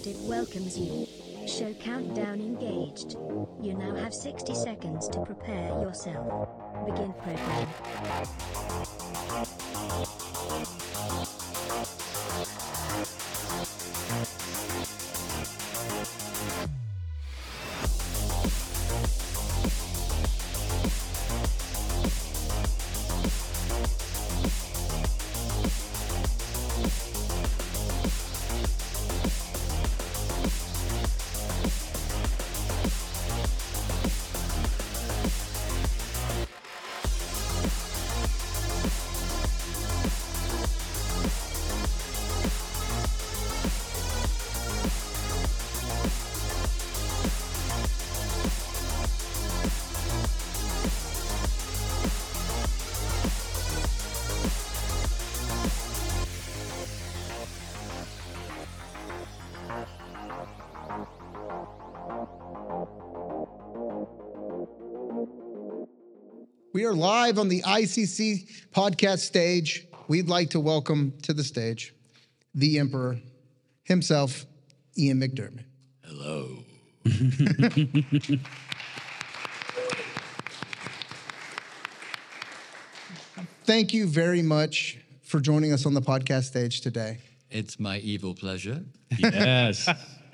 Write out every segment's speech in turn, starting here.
Interactive welcomes you. Show countdown engaged. You now have 60 seconds to prepare yourself. Begin program. We are live on the ICC podcast stage. We'd like to welcome to the stage the Emperor himself, Ian McDiarmid. Hello. Thank you very much for joining us on the podcast stage today. It's my evil pleasure. Yes.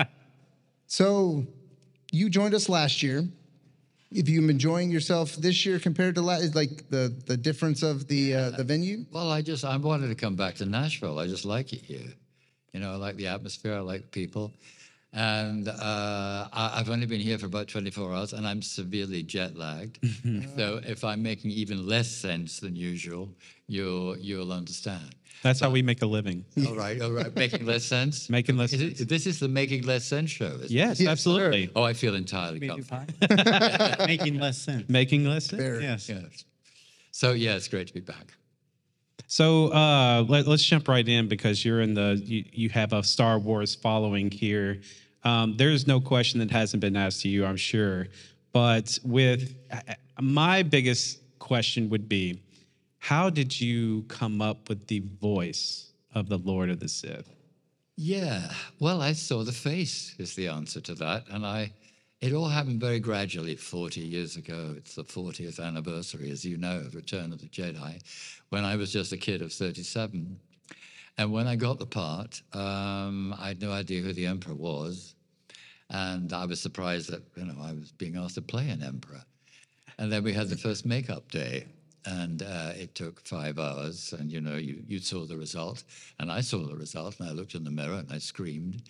So you joined us last year. Have you been enjoying yourself this year compared to last? Like the difference of the venue? Well, I wanted to come back to Nashville. I just like it here. You know, I like the atmosphere. I like the people. And I've only been here for about 24 hours, and I'm severely jet lagged. So if I'm making even less sense than usual, you'll understand. That's how we make a living. All right. Making less sense? Making less sense. This is the Making Less Sense show, isn't it? Yes, absolutely. Oh, I feel entirely comfortable. Making less sense. Making less sense. Fair. Yes. Yes. So, yeah, it's great to be back. So let's jump right in because you're in you have a Star Wars following here. There's no question that hasn't been asked to you, I'm sure. But with my biggest question would be, how did you come up with the voice of the Lord of the Sith? Yeah, well, I saw the face is the answer to that. And it all happened very gradually 40 years ago. It's the 40th anniversary, as you know, of Return of the Jedi, when I was just a kid of 37. And when I got the part, I had no idea who the Emperor was. And I was surprised that, I was being asked to play an Emperor. And then we had the first makeup day. And it took 5 hours, and you saw the result, and I saw the result, and I looked in the mirror and I screamed.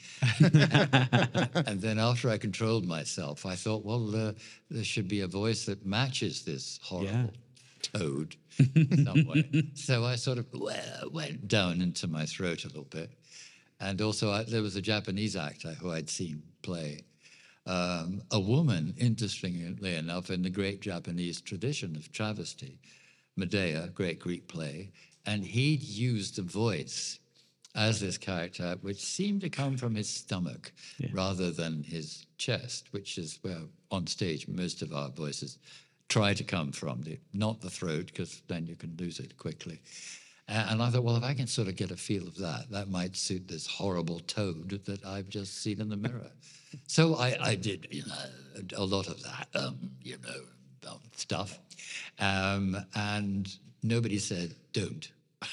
And then after I controlled myself, I thought, well, there should be a voice that matches this horrible toad some way. So I sort of went down into my throat a little bit. And also there was a Japanese actor who I'd seen play a woman, interestingly enough, in the great Japanese tradition of travesty. Medea, great Greek play, and he'd used the voice as this character, which seemed to come from his stomach rather than his chest, which is where on stage most of our voices try to come from, not the throat, because then you can lose it quickly. And I thought, well, if I can sort of get a feel of that might suit this horrible toad that I've just seen in the mirror. So I did, a lot of that, stuff. And nobody said, don't.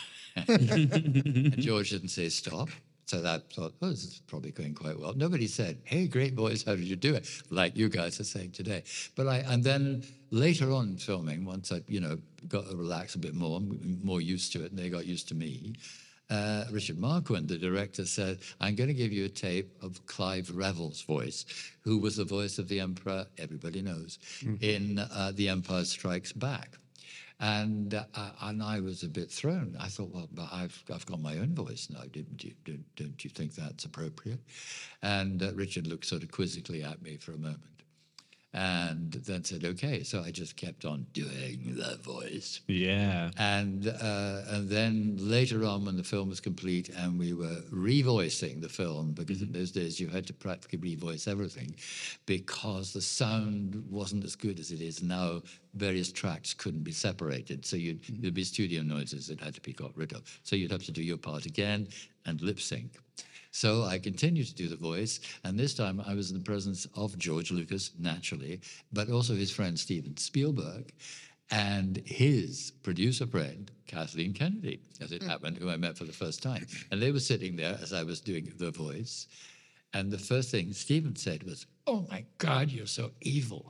And George didn't say, stop. So I thought, this is probably going quite well. Nobody said, hey, great voice, how did you do it? Like you guys are saying today. And then later on filming, once I, got to relax a bit more used to it, and they got used to me, Richard Marquand, the director, said, I'm going to give you a tape of Clive Revel's voice, who was the voice of the Emperor, everybody knows, in The Empire Strikes Back. And I was a bit thrown. I thought, well, but I've got my own voice now. Don't you think that's appropriate? And Richard looked sort of quizzically at me for a moment. And then said, okay. So I just kept on doing the voice. Yeah. And then later on, when the film was complete and we were revoicing the film, because in those days you had to practically revoice everything, because the sound wasn't as good as it is now. Various tracks couldn't be separated. So there'd be studio noises that had to be got rid of. So you'd have to do your part again and lip sync. So I continued to do the voice, and this time I was in the presence of George Lucas, naturally, but also his friend Steven Spielberg, and his producer friend, Kathleen Kennedy, as it happened, who I met for the first time. And they were sitting there as I was doing the voice. And the first thing Steven said was, "Oh my God, you're so evil."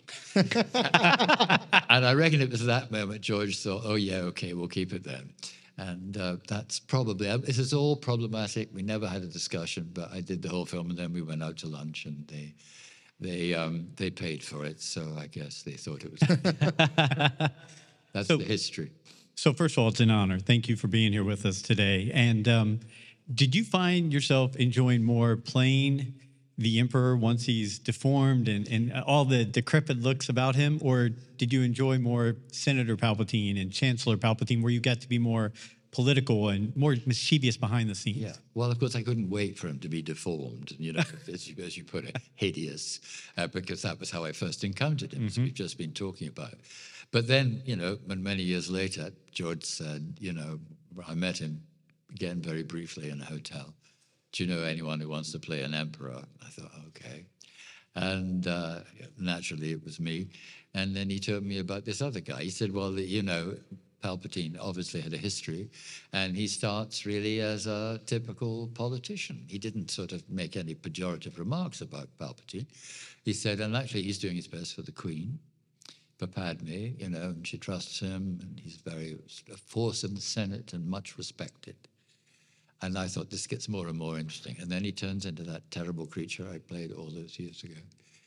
And I reckon it was that moment George thought, "Oh yeah, okay, we'll keep it then." And that's probably, this is all problematic. We never had a discussion, but I did the whole film, and then we went out to lunch, and they paid for it. So I guess they thought it was. That's the history. So first of all, it's an honor. Thank you for being here with us today. And did you find yourself enjoying more playing the Emperor once he's deformed and all the decrepit looks about him? Or did you enjoy more Senator Palpatine and Chancellor Palpatine, where you got to be more political and more mischievous behind the scenes? Yeah. Well, of course, I couldn't wait for him to be deformed, as you put it, hideous, because that was how I first encountered him, as we've just been talking about. But then, when many years later, George said, I met him again very briefly in a hotel. "Do you know anyone who wants to play an emperor?" I thought, okay. And naturally, it was me. And then he told me about this other guy. He said, well, Palpatine obviously had a history, and he starts really as a typical politician. He didn't sort of make any pejorative remarks about Palpatine. He said, and actually he's doing his best for the Queen, for Padme, and she trusts him, and he's a force in the Senate and much respected. And I thought, this gets more and more interesting. And then he turns into that terrible creature I played all those years ago.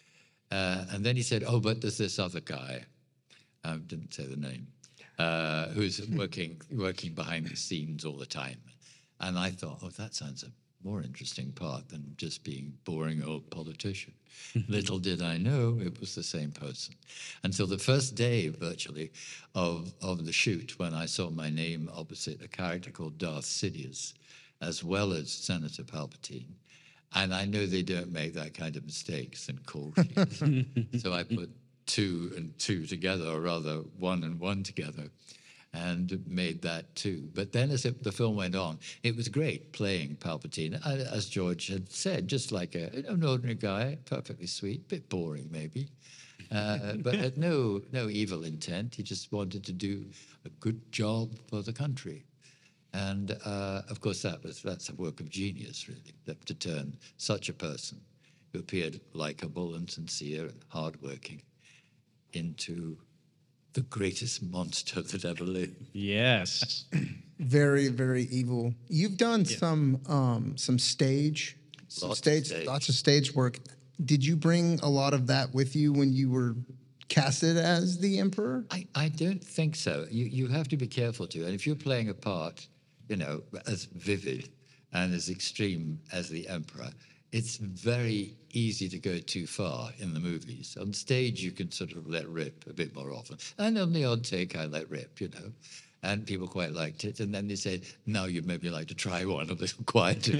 And then he said, oh, but there's this other guy, I didn't say the name, who's working behind the scenes all the time. And I thought, oh, that sounds a more interesting part than just being boring old politician. Little did I know it was the same person. Until the first day, virtually, of the shoot, when I saw my name opposite a character called Darth Sidious, as well as Senator Palpatine. And I know they don't make that kind of mistakes in call sheets. So I put 2 and 2 together, or rather 1 and 1 together, and made that 2. But then as the film went on, it was great playing Palpatine, as George had said, just like an ordinary guy, perfectly sweet, bit boring maybe, but had no evil intent. He just wanted to do a good job for the country. And of course, that's a work of genius, really, to turn such a person who appeared likable and sincere and hardworking into the greatest monster that ever lived. Yes. Very, very evil. You've done some stage, lots of stage work. Did you bring a lot of that with you when you were casted as the Emperor? I don't think so. You have to be careful too. And if you're playing a part, as vivid and as extreme as the Emperor, it's very easy to go too far in the movies. On stage, you can sort of let rip a bit more often. And on the odd take, I let rip, And people quite liked it. And then they said, now you'd maybe like to try one a little quieter.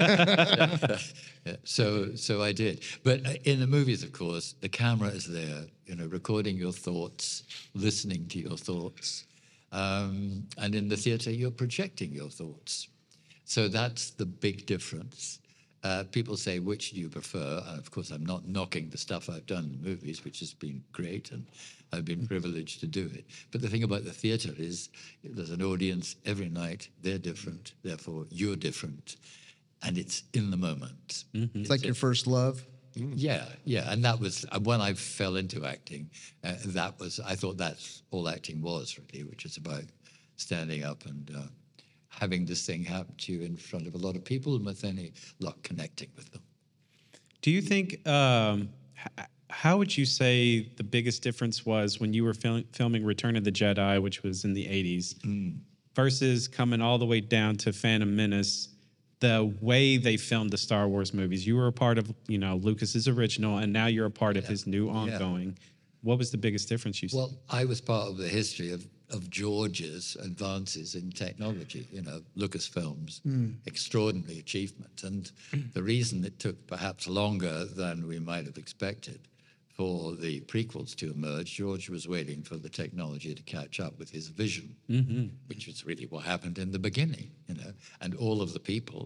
So I did. But in the movies, of course, the camera is there, recording your thoughts, listening to your thoughts. And in the theater, you're projecting your thoughts. So that's the big difference. People say, which do you prefer? And of course, I'm not knocking the stuff I've done in the movies, which has been great, and I've been privileged to do it. But the thing about the theater is there's an audience every night. They're different. Therefore, you're different. And it's in the moment. Mm-hmm. It's like your first love. Yeah. And that was, when I fell into acting, I thought that's all acting was, really, which is about standing up and having this thing happen to you in front of a lot of people and with any luck connecting with them. Do you think, how would you say the biggest difference was when you were filming Return of the Jedi, which was in the 80s, versus coming all the way down to Phantom Menace, the way they filmed the Star Wars movies? You were a part of, Lucas's original, and now you're a part of his new ongoing. Yeah. What was the biggest difference you saw? Well, I was part of the history of George's advances in technology, Lucasfilm's extraordinary achievement. And the reason it took perhaps longer than we might have expected for the prequels to emerge, George was waiting for the technology to catch up with his vision, which was really what happened in the beginning, and all of the people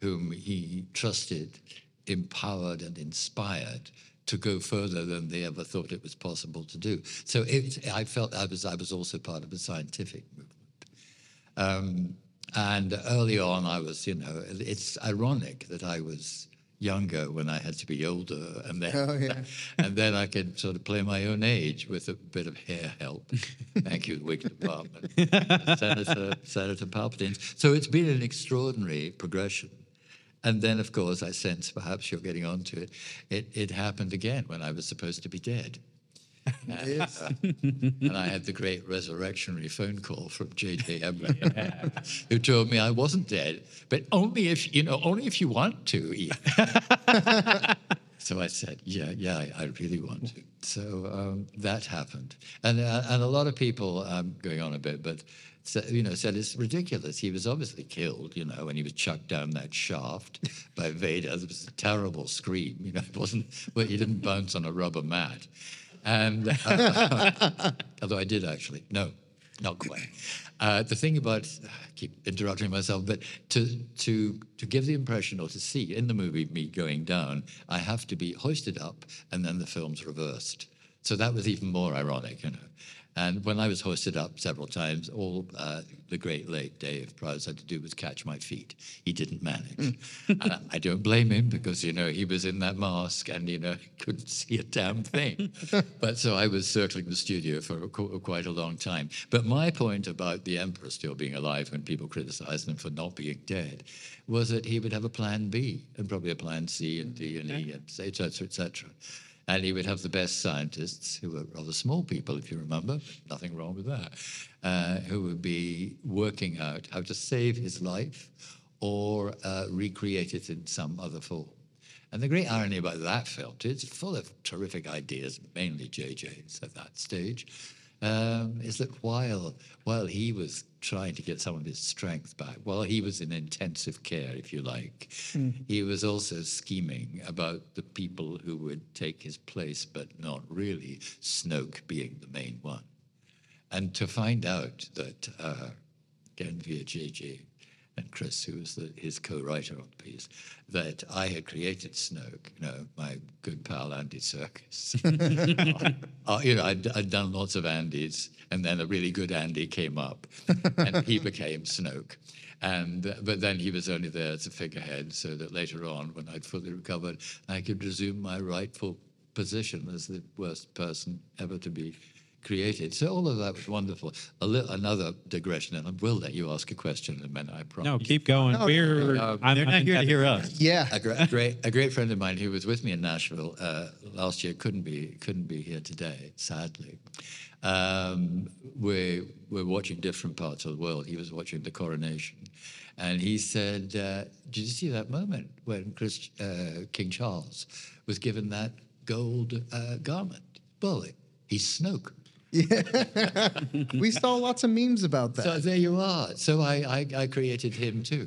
whom he trusted, empowered, and inspired to go further than they ever thought it was possible to do. So I felt I was also part of a scientific movement. And early on, I was, it's ironic that I was younger when I had to be older, and then and then I could sort of play my own age with a bit of hair help. Thank you, Whig Department, Senator Palpatine. So it's been an extraordinary progression. And then, of course, I sense perhaps you're getting onto it. It happened again when I was supposed to be dead. And I had the great resurrectionary phone call from J.J. Abrams, who told me I wasn't dead, but only if you want to, Ian. So I said, yeah, I really want to. So that happened, and a lot of people, going on a bit, but said it's ridiculous. He was obviously killed, when he was chucked down that shaft by Vader. It was a terrible scream. It wasn't, but he didn't bounce on a rubber mat. And although I did actually, no, not quite. The thing about, I keep interrupting myself, but to give the impression or to see in the movie me going down, I have to be hoisted up and then the film's reversed. So that was even more ironic, And when I was hoisted up several times, all the great late Dave Prowse had to do was catch my feet. He didn't manage. And I don't blame him because, he was in that mask and, couldn't see a damn thing. But so I was circling the studio for quite a long time. But my point about the Emperor still being alive when people criticized him for not being dead was that he would have a plan B and probably a plan C and D and E and et cetera, et cetera. And he would have the best scientists, who were rather small people, if you remember, nothing wrong with that, who would be working out how to save his life or recreate it in some other form. And the great irony about that film, it's full of terrific ideas, mainly JJ's at that stage, is that while he was trying to get some of his strength back, while he was in intensive care, if you like, he was also scheming about the people who would take his place, but not really, Snoke being the main one. And to find out that, again via JJ and Chris, who was his co-writer on the piece, that I had created Snoke, my good pal Andy Serkis. I'd done lots of Andys, and then a really good Andy came up, and he became Snoke. But then he was only there as a figurehead, so that later on, when I'd fully recovered, I could resume my rightful position as the worst person ever to be created. So all of that was wonderful. Another digression, and I will let you ask a question in a minute, I promise. No, keep going. They're not here to hear us. Yeah. A great friend of mine who was with me in Nashville last year couldn't be here today, sadly. We're watching different parts of the world. He was watching the coronation, and he said, "Did you see that moment when King Charles was given that gold garment? Well, he's Snoke." Yeah. We saw lots of memes about that. So there you are. So I created him too,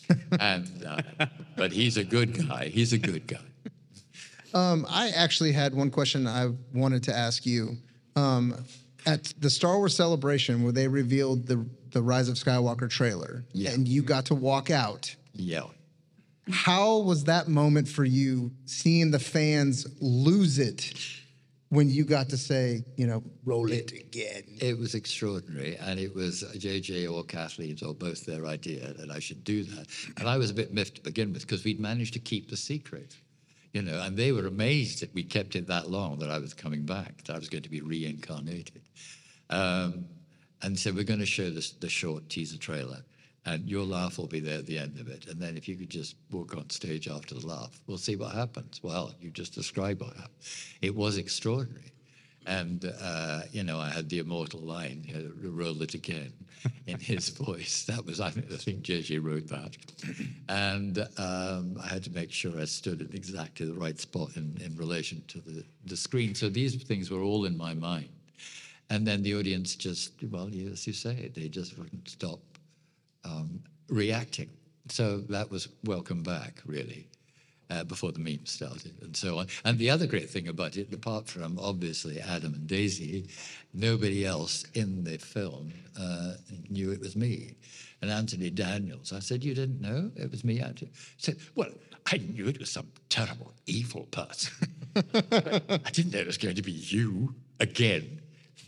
but he's a good guy. He's a good guy. I actually had one question I wanted to ask you. At the Star Wars Celebration, where they revealed the Rise of Skywalker trailer, and you got to walk out. Yeah. How was that moment for you, seeing the fans lose it when you got to say, roll it again? It was extraordinary, and it was JJ or Kathleen's or both their idea that I should do that. And I was a bit miffed to begin with because we'd managed to keep the secret, and they were amazed that we kept it that long, that I was coming back, that I was going to be reincarnated. And so we're going to show the short teaser trailer, and your laugh will be there at the end of it. And then if you could just walk on stage after the laugh, we'll see what happens. Well, you just described what happened. It was extraordinary. And, I had the immortal line, roll it again, in his voice. That was, I think JJ wrote that. And I had to make sure I stood at exactly the right spot in relation to the screen. So these things were all in my mind. And then the audience just, as you say, they just wouldn't stop reacting. So that was welcome back, really. before the memes started and so on. And the other great thing about it, apart from obviously Adam and Daisy, nobody else in the film knew it was me. And Anthony Daniels, I said, "You didn't know it was me, Anthony?" He said, "Well, I knew it was some terrible, evil person. I didn't know it was going to be you again."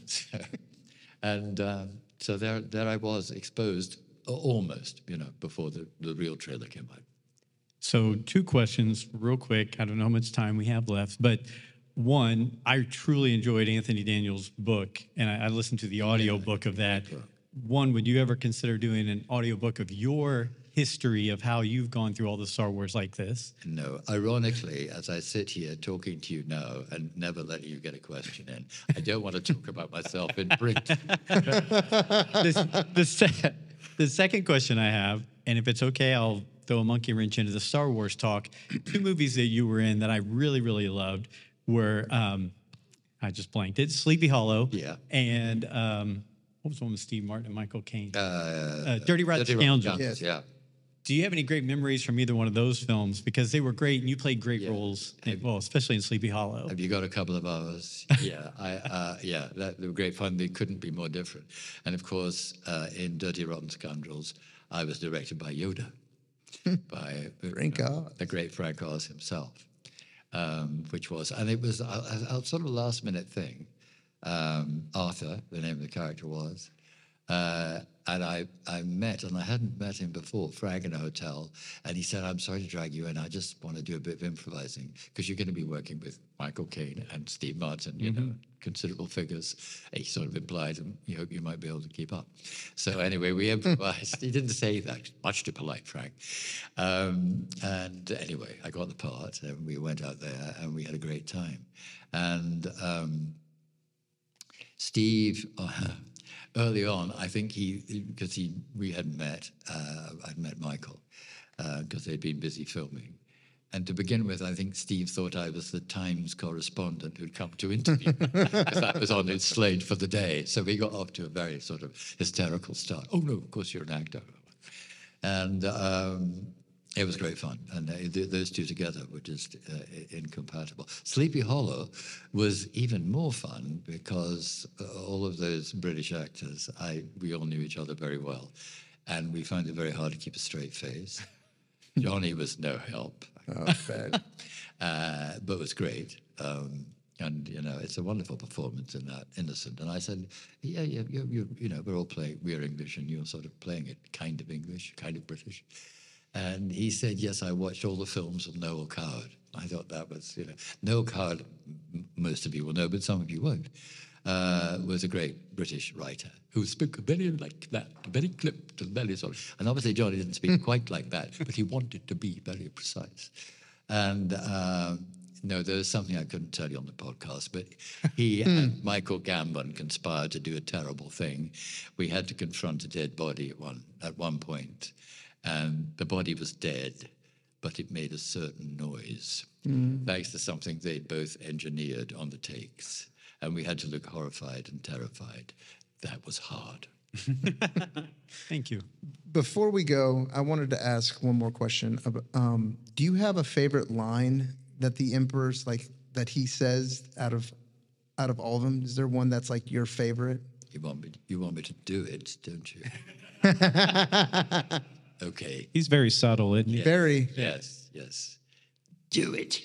So there I was, exposed almost, before the real trailer came out. So 2 questions real quick. I don't know how much time we have left, but one, I truly enjoyed Anthony Daniels' book, and I listened to the audio book of that. One, would you ever consider doing an audiobook of your history of how you've gone through all the Star Wars like this? No. Ironically, as I sit here talking to you now and never letting you get a question in, I don't want to talk about myself in print. The second question I have, and if it's okay, I'll throw a monkey wrench into the Star Wars talk. 2 movies that you were in that I really, really loved were, I just blanked it, Sleepy Hollow. Yeah. And what was the one with Steve Martin and Michael Caine? Dirty Rotten Scoundrels. Yes. Yeah. Do you have any great memories from either one of those films? Because they were great, and you played great roles, especially in Sleepy Hollow. Have you got a couple of hours? Yeah, they were great fun. They couldn't be more different. And of course, in Dirty Rotten Scoundrels, I was directed by Yoda, by Frank Oz. the great Frank Oz himself, which was, and it was a sort of last minute thing. Arthur, the name of the character was. And I met, and I hadn't met him before, Frank in a hotel, and he said, "I'm sorry to drag you in. I just want to do a bit of improvising because you're going to be working with Michael Caine and Steve Martin, considerable figures." He sort of implied, and he hoped you might be able to keep up. So anyway, we improvised. He didn't say that, much too polite, Frank. And anyway, I got the part, and we went out there, and we had a great time. And Steve... early on, I think we hadn't met. I'd met Michael because they'd been busy filming. And to begin with, I think Steve thought I was the Times correspondent who'd come to interview me, because that was on his slate for the day. So we got off to a very sort of hysterical start. "Oh, no, of course you're an actor." And it was great fun. And those two together were just incompatible. Sleepy Hollow was even more fun because all of those British actors, we all knew each other very well. And we found it very hard to keep a straight face. Johnny was no help. Oh, bad. But it was great. And, it's a wonderful performance in that, innocent. And I said, yeah, we're all playing, we're English, and you're sort of playing it kind of English, kind of British. And he said, "Yes, I watched all the films of Noel Coward." I thought that was, Noel Coward, most of you will know, but some of you won't, was a great British writer who spoke very like that, very clipped and very sort of, and obviously Johnny didn't speak quite like that, but he wanted to be very precise. And no, there was something I couldn't tell you on the podcast, but he and Michael Gambon conspired to do a terrible thing. We had to confront a dead body at one point. And the body was dead, but it made a certain noise, thanks to something they both engineered on the takes. And we had to look horrified and terrified. That was hard. Thank you. Before we go, I wanted to ask one more question. Do you have a favorite line that the Emperor's that he says out of all of them? Is there one that's like your favorite? You want me to do it, don't you? Okay. He's very subtle, isn't he? Very. Yes. Do it.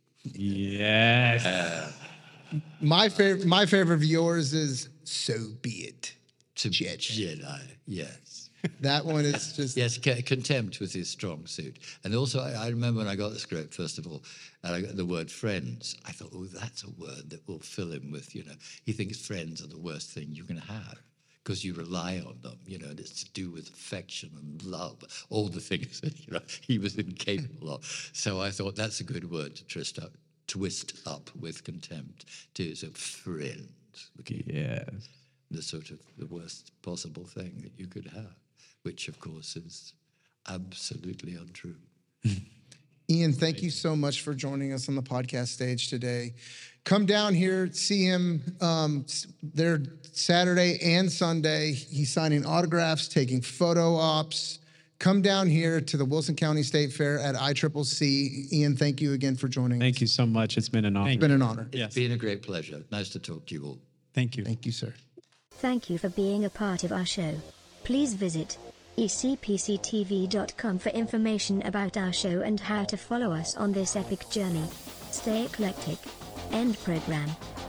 Yes. My favorite of yours is "So be it." Jedi. Yes. That one is just... Yes, contempt was his strong suit. And also, I remember when I got the script, first of all, and I got the word friends, I thought, oh, that's a word that will fill him with, he thinks friends are the worst thing you can have because you rely on them, and it's to do with affection and love, all the things that, he was incapable of. So I thought that's a good word to twist up with contempt, too. So friends. Yes. The sort of the worst possible thing that you could have, which of course is absolutely untrue. Ian, thank you so much for joining us on the podcast stage today. Come down here, see him there Saturday and Sunday. He's signing autographs, taking photo ops, come down here to the Wilson County State Fair at ICCC. Ian, thank you again for joining us. Thank you so much. It's been an honor. It's been an honor. It's been a great pleasure. Nice to talk to you all. Thank you. Thank you, sir. Thank you for being a part of our show. Please visit ecpctv.com for information about our show and how to follow us on this epic journey. Stay eclectic. End program.